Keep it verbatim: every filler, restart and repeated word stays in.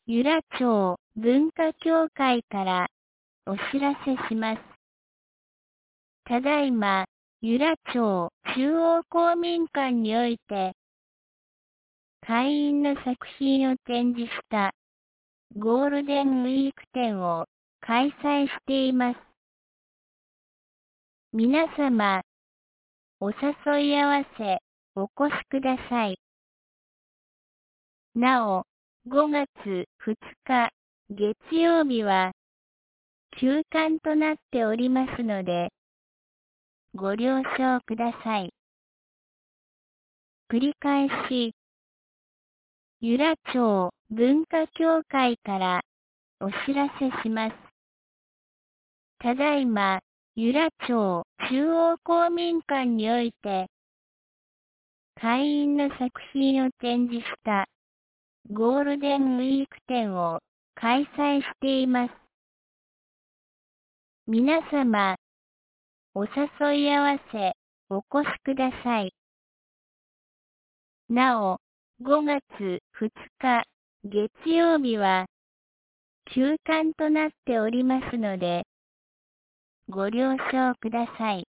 由良町文化協会からお知らせします。ただいま、由良町中央公民館において、会員の作品を展示したゴールデンウィーク展を開催しています。皆様、お誘い合わせお越しください。なお、ごがつふつか月曜日は休館となっておりますので、ご了承ください。繰り返し、由良町文化協会からお知らせします。ただいま、由良町中央公民館において、会員の作品を展示したゴールデンウィーク展を開催しています。皆様、お誘い合わせお越しください。なお、ごがつふつか月曜日は休館となっておりますので、ご了承ください。